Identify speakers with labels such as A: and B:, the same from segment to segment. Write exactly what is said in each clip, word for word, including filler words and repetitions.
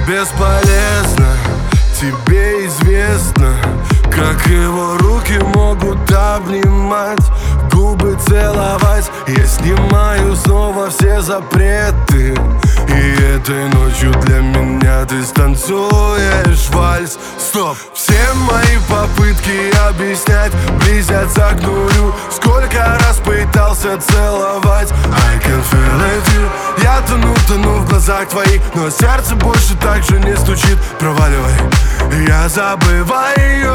A: Бесполезно, тебе известно, как его руки могут обнимать, губы целовать. Я снимаю снова все запреты, и этой ночью для меня ты станцуешь вальс. Стоп! Все мои попытки объяснять близятся к нулю. Сколько раз пытался целовать, I can feel it. Я тону, тону в глазах твоих, но сердце больше так же не стучит. Проваливай, я забываю.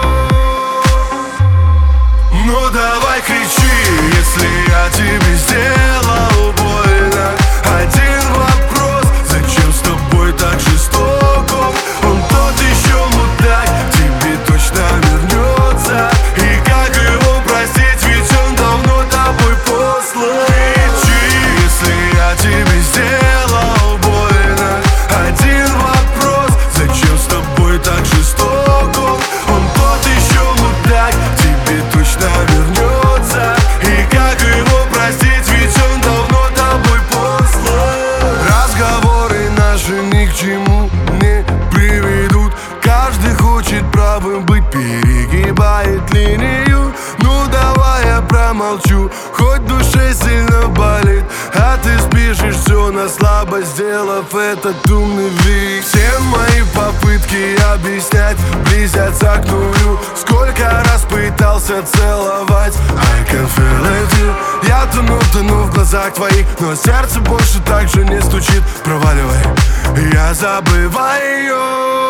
A: Ну давай кричи, если я тебе сделал больно. Один вопрос, зачем с тобой так жестоко? Он тот еще мудак, тебе точно вернется. И как его простить, ведь он давно тобой послан. Кричи, если я тебе сделал больно. Один вопрос, зачем с тобой так жестоко? Он тот еще мудак, тебе точно вернется. И как его простить, ведь он давно тобой послан. Разговоры наши ни к чему не приведут. Каждый хочет правым быть, перегибает линию. Ну давай я промолчу, хоть в душе сильно болит. А ты спишешь все на слабость, сделав этот умный вид. Все мои попытки объяснять близятся к нулю. Сколько раз пытался целовать, I can feel it. Я тону, тону в глазах твоих, но сердце больше так же не стучит. Проваливай, я забываю.